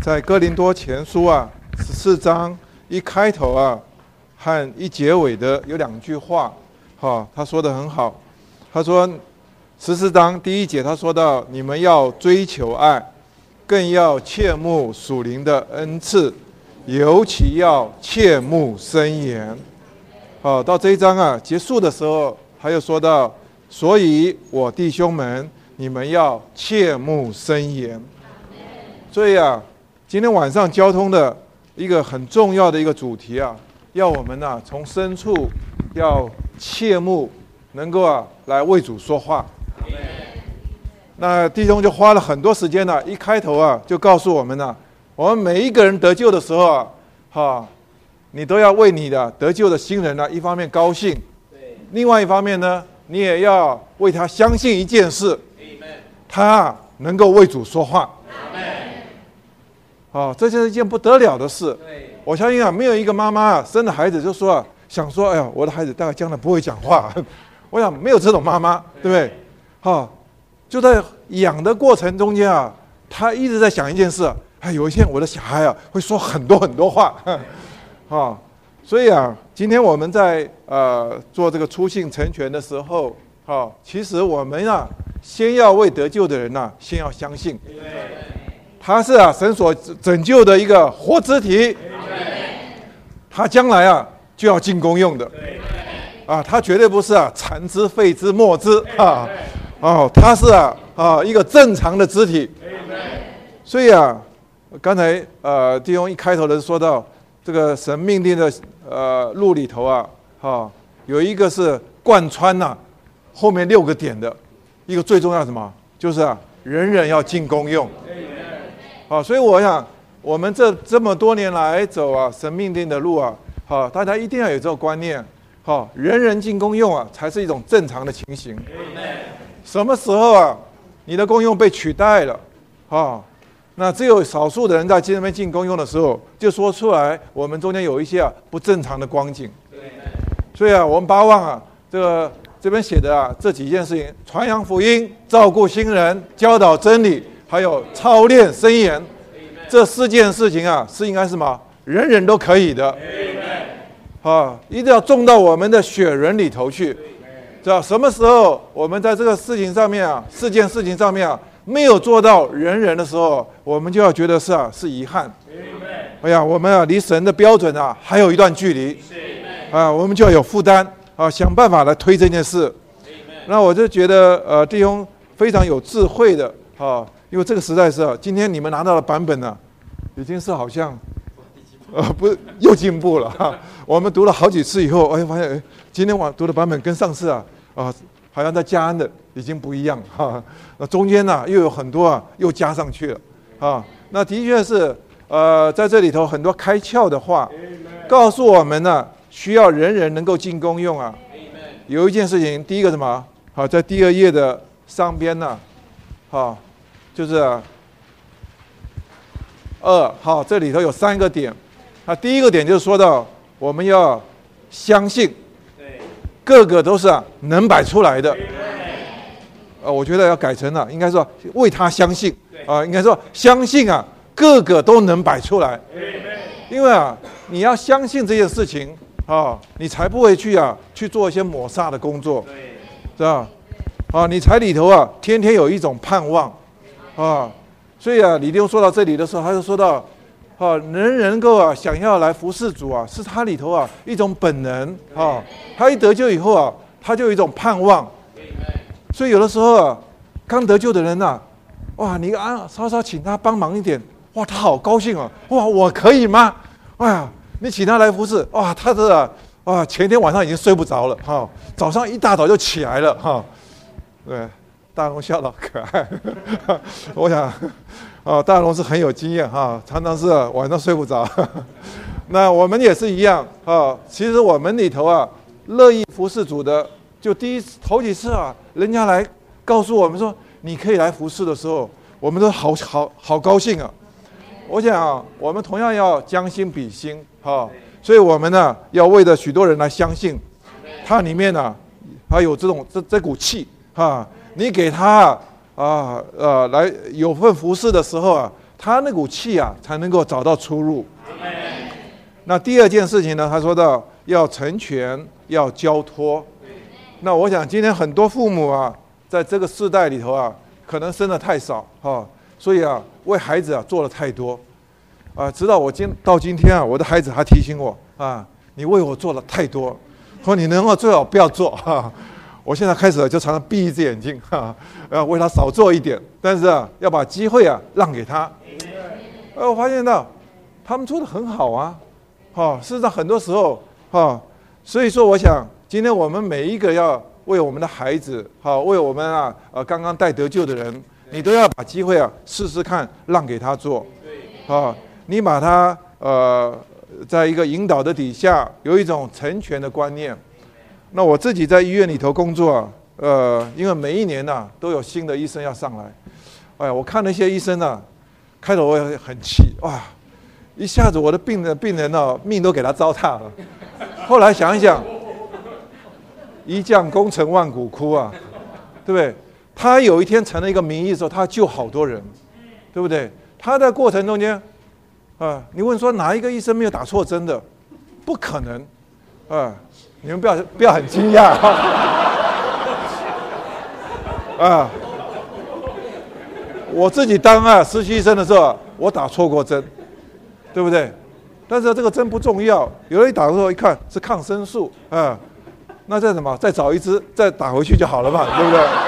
在哥林多前书14章一开头和一结尾的有2句话，他说的很好。他说14章第1节他说到，你们要追求爱，更要切慕属灵的恩赐，尤其要切慕箴言。到这一章结束的时候，他又说到，所以我弟兄们，你们要切慕箴言。所以今天晚上交通的一个很重要的一个主题要我们从深处要切慕，能够来为主说话。那弟兄就花了很多时间一开头就告诉我们我们每一个人得救的时候你都要为你的得救的新人一方面高兴，另外一方面呢，你也要为他相信一件事，他能够为主说话。这就是一件不得了的事。我相信没有一个妈妈生了孩子就说想说，哎呀，我的孩子大概将来不会讲话。我想没有这种妈妈，对不对？就在养的过程中间他一直在想一件事，有一天我的小孩会说很多很多话。所以今天我们在做这个初信成全的时候，其实我们先要为得救的人先要相信，他是神所拯救的一个活肢体，他将来就要进功用的，他绝对不是残肢废肢末肢他是一个正常的肢体。所以刚才弟兄一开头的说到这个神命令的路里头有一个是贯穿后面6个点的一个最重要的什么，就是人人要进功用。所以我想我们这么多年来走神命令的路大家一定要有这个观念，人人进功用才是一种正常的情形。什么时候你的功用被取代了那只有少数的人在这边进功用的时候，就说出来我们中间有一些不正常的光景。所以我们巴望这边写的这几件事情，传扬福音，照顾新人，教导真理，还有操练箴言，这4件事情是应该是什么？人人都可以的。一定要种到我们的血人里头去。知道什么时候我们在这个事情上面4件事情上面没有做到人人的时候，我们就要觉得是遗憾。哎呀，我们离神的标准还有一段距离我们就要有负担想办法来推这件事。那我就觉得弟兄非常有智慧的因为这个时代是今天你们拿到的版本已经是好像不是又进步了我们读了好几次以后，发现今天我读的版本跟上次好像在加恩的已经不一样那中间又有很多又加上去了那的确是在这里头很多开窍的话告诉我们需要人人能够进功用有一件事情，第一个什么在第2页的上边就是这里头有3个点。第一个点就是说到我们要相信，个个都是能摆出来的。我觉得要改成应该说为他相信应该说相信个个都能摆出来。因为你要相信这件事情你才不会去做一些抹煞的工作，知道你才里头天天有一种盼望所以李弟兄说到这里的时候，他就说到人能够想要来服侍主是他里头一种本能他一得救以后他就有一种盼望。所以有的时候刚得救的人你稍稍请他帮忙一点，他好高兴我可以吗？你请他来服侍他前天晚上已经睡不着了早上一大早就起来了对，大龙笑得可爱我想大龙是很有经验常常是晚上睡不着那我们也是一样其实我们里头乐意服侍主的，就头几次人家来告诉我们说你可以来服侍的时候，我们都好高兴我想我们同样要将心比心所以我们要为着许多人来相信，它里面它有这股气你给他来有份服侍的时候他那股气啊才能够找到出路。那第二件事情呢，他说到要成全，要交托。那我想今天很多父母啊，在这个世代里头啊，可能生的太少所以啊，为孩子啊做了太多直到我到今天啊，我的孩子还提醒我你为我做了太多，说你能够最好不要做我现在开始就常常闭一只眼睛为他少做一点，但是啊，要把机会啊让给他。我发现到他们做的很好事实上很多时候所以说我想今天我们每一个要为我们的孩子为我们刚刚带得救的人，你都要把机会试试看让给他做你把他在一个引导的底下有一种成全的观念。那我自己在医院里头工作因为每一年都有新的医生要上来，我看那些医生开头我也很气一下子我的病人命都给他糟蹋了。后来想一想，一将功成万骨枯对不对？他有一天成了一个名医的时候，他救好多人，对不对？他在过程中间你问说哪一个医生没有打错针的？不可能你们不要很惊讶我自己当实习医生的时候，我打错过针，对不对？但是这个针不重要，有人打的时候一看是抗生素那再什么？再找一支再打回去就好了嘛，对不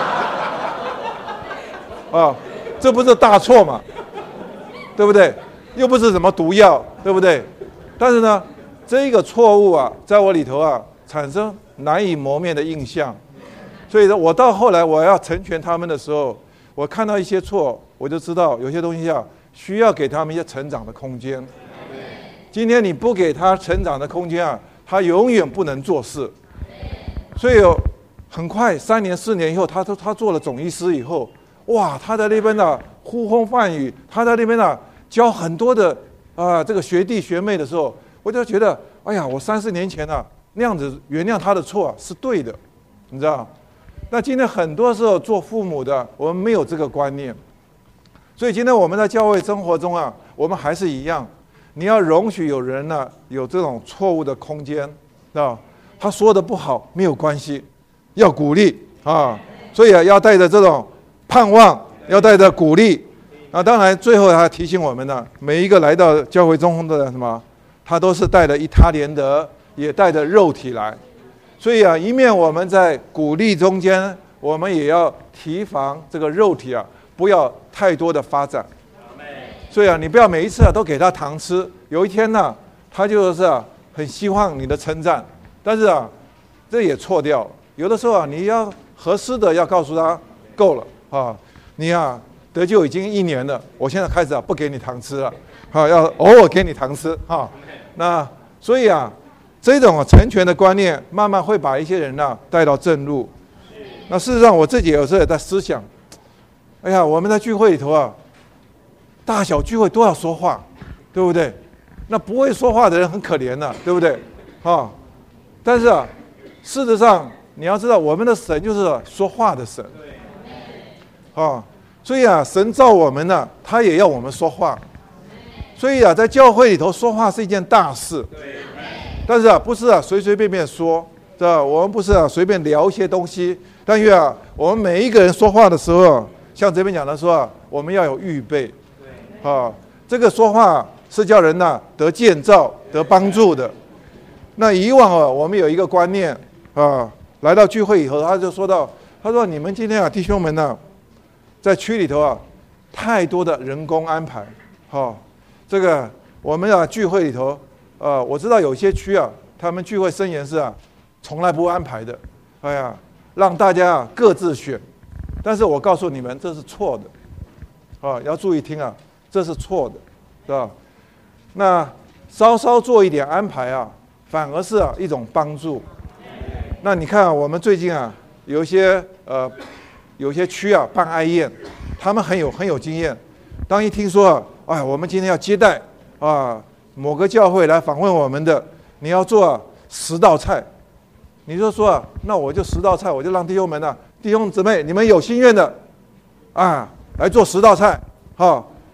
对？这不是大错嘛，对不对？又不是什么毒药，对不对？但是呢，这个错误在我里头产生难以磨灭的印象。所以呢，我到后来我要成全他们的时候，我看到一些错，我就知道有些东西需要给他们一些成长的空间。今天你不给他成长的空间他永远不能做事。所以很快3年4年以后，他做了总医师以后，哇，他在那边呼风唤雨，他在那边教很多的这个学弟学妹的时候，我就觉得，哎呀，我3、4年前那样子原谅他的错是对的，你知道？那今天很多时候做父母的，我们没有这个观念，所以今天我们在教会生活中我们还是一样，你要容许有人有这种错误的空间，他说的不好没有关系，要鼓励所以要带着这种盼望，要带着鼓励。当然最后他提醒我们每一个来到教会中的什么，他都是带着一他连得，也带着肉体来。所以一面我们在鼓励中间，我们也要提防这个肉体不要太多的发展。所以你不要每一次都给他糖吃，有一天他就是很希望你的称赞，但是这也错掉了。有的时候你要合适的要告诉他够了你得救已经1年了，我现在开始不给你糖吃了要偶尔给你糖吃那所以这种成全的观念慢慢会把一些人带到正路。那事实上我自己有时候也在思想，哎呀，我们在聚会里头大小聚会都要说话，对不对？那不会说话的人很可怜对不对但是事实上你要知道，我们的神就是说话的神所以神造我们他也要我们说话。所以在教会里头说话是一件大事，但是不是随随便便说，对吧？我们不是随便聊一些东西，但是我们每一个人说话的时候，像这边讲的说我们要有预备这个说话是叫人得建造得帮助的。那以往我们有一个观念来到聚会以后，他就说到，他说你们今天弟兄们在区里头太多的人工安排这个我们聚会里头我知道有些区他们聚会森严是从来不安排的，哎呀，让大家各自选。但是我告诉你们，这是错的要注意听这是错的，是吧？那稍稍做一点安排反而是一种帮助。那你看我们最近有些区办哀宴，他们很有经验。当一听说我们今天要接待某个教会来访问我们的，你要做10道菜，你就说那我就10道菜，我就让弟兄们弟兄姊妹，你们有心愿的来做10道菜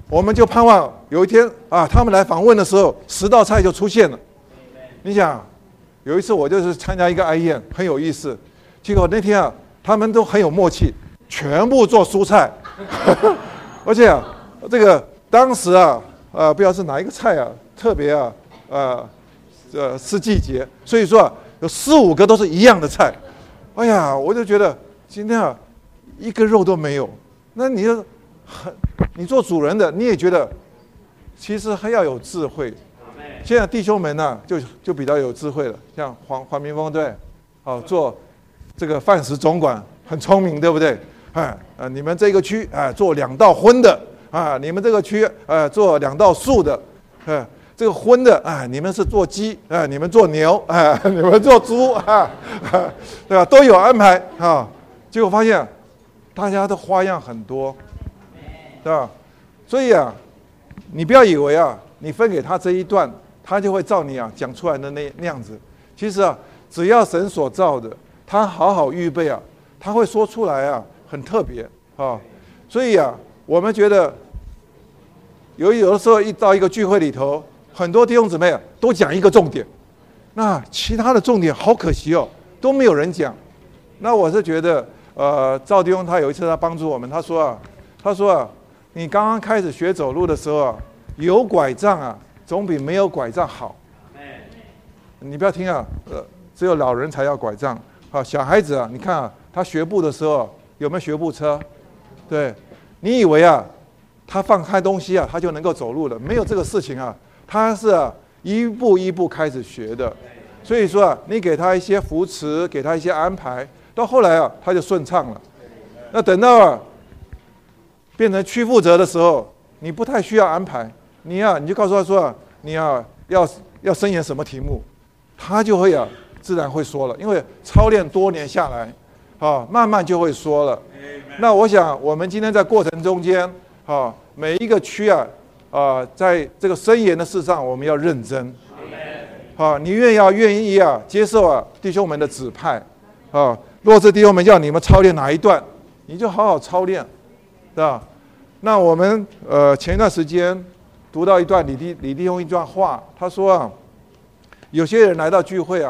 我们就盼望有一天啊，他们来访问的时候，10道菜就出现了。你想，有一次我就是参加一个哀宴，很有意思。结果那天啊，他们都很有默契，全部做蔬菜，而且啊，这个当时啊，不知道是哪一个菜啊，特别啊，是季节，所以说啊，有4、5个都是一样的菜。哎呀，我就觉得今天啊，一个肉都没有。那你做主人的，你也觉得其实还要有智慧。现在弟兄们呢、就比较有智慧了，像黄明峰对，做这个饭食总管很聪明，对不对？你们这个区做2道荤的啊，你们这个区做2道素的，这个荤的你们是做鸡你们做牛你们做猪对吧？都有安排啊。结果发现大家的花样很多，对吧？所以啊，你不要以为啊，你分给他这一段，他就会照你啊讲出来的那样子。其实啊，只要神所造的，他好好预备啊，他会说出来啊，很特别啊。所以啊，我们觉得有的时候一到一个聚会里头，很多弟兄姊妹啊都讲一个重点，那其他的重点好可惜哦，都没有人讲。那我是觉得，赵弟兄他有一次他帮助我们，他说啊，你刚刚开始学走路的时候啊，有拐杖啊，总比没有拐杖好。你不要听啊，只有老人才要拐杖。小孩子啊，你看啊，他学步的时候有没有学步车？对，你以为啊，他放开东西啊，他就能够走路了？没有这个事情啊，他是一步一步开始学的。所以说啊，你给他一些扶持，给他一些安排，到后来啊，他就顺畅了。那等到变成区负责的时候，你不太需要安排，你就告诉他说你要申言什么题目，他就会自然会说了，因为操练多年下来，慢慢就会说了。那我想我们今天在过程中间，每一个区在这个申言的事上，我们要认真。你愿意接受弟兄们的指派，若是弟兄们要你们操练哪一段，你就好好操练，对吧？那我们前一段时间读到一段李弟兄一段话，他说有些人来到聚会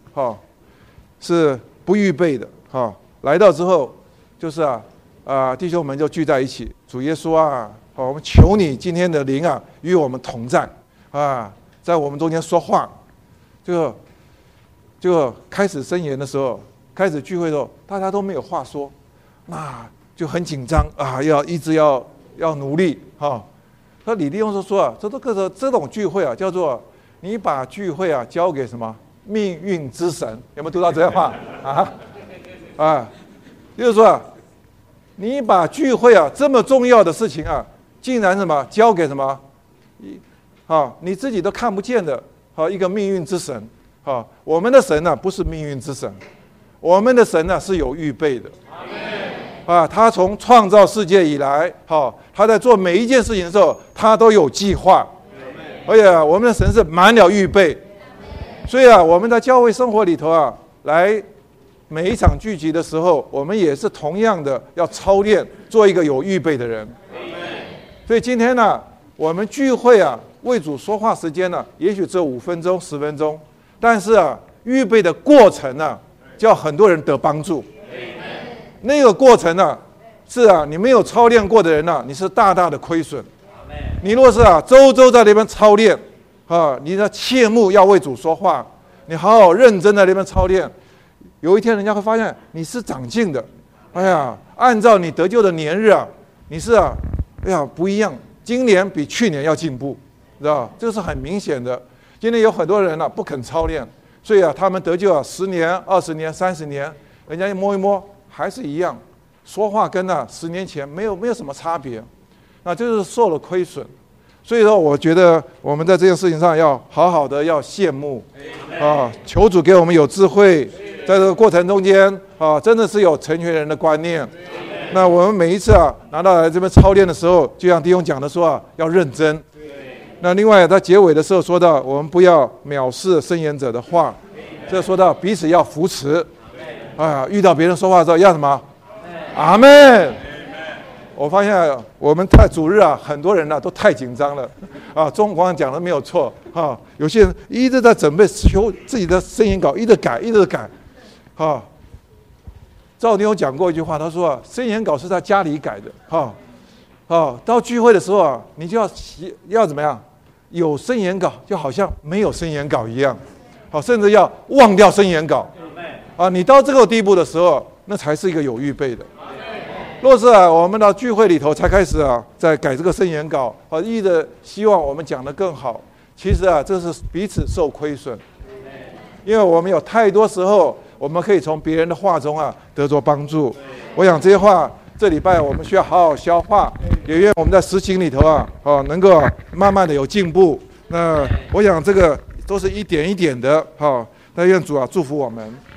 是不预备的，来到之后就是弟兄们就聚在一起，主耶稣我们求你今天的灵与我们同在在我们中间说话。就开始申言的时候，开始聚会的时候，大家都没有话说，那就很紧张要一直要努力那李弟兄说这种聚会叫做你把聚会交给什么命运之神？有没有读到这样话就是说你把聚会这么重要的事情竟然什么交给什么你自己都看不见的一个命运之神我们的神不是命运之神，我们的神是有预备的。他从创造世界以来他在做每一件事情的时候，他都有计划，而且我们的神是满了预备。所以我们在教会生活里头来每一场聚集的时候，我们也是同样的要操练做一个有预备的人。所以今天我们聚会为主说话时间也许只有5分钟10分钟，但是预备的过程叫很多人得帮助。那个过程是你没有操练过的人你是大大的亏损。你若是周在那边操练你的切慕要为主说话，你好好认真在那边操练，有一天人家会发现你是长进的。按照你得救的年日你是不一样，今年比去年要进步，知道这是很明显的。今天有很多人不肯操练，所以他们得救10年20年30年，人家一摸一摸还是一样，说话跟10年前没有什么差别，那就是受了亏损。所以说我觉得我们在这件事情上要好好的要羡慕求主给我们有智慧，在这个过程中间真的是有成全人的观念。那我们每一次拿到来这边操练的时候，就像弟兄讲的说要认真。那另外在结尾的时候说到，我们不要藐视申言者的话，这说到彼此要扶持遇到别人说话的时候要什么？阿们。 我发现我们主日啊，很多人呢都太紧张了啊。中广讲的没有错啊，有些人一直在准备修自己的圣言稿，一直改啊。赵妞讲过一句话，他说啊，圣言稿是在家里改的到聚会的时候啊，你就要怎么样？有圣言稿就好像没有圣言稿一样，甚至要忘掉圣言稿啊。你到这个地步的时候，那才是一个有预备的。若是我们到聚会里头才开始在改这个圣言稿意的希望我们讲得更好，其实这是彼此受亏损，因为我们有太多时候我们可以从别人的话中得着帮助。我想这些话这礼拜我们需要好好消化，也愿我们在实行里头能够慢慢的有进步。那我想这个都是一点一点的那愿主祝福我们。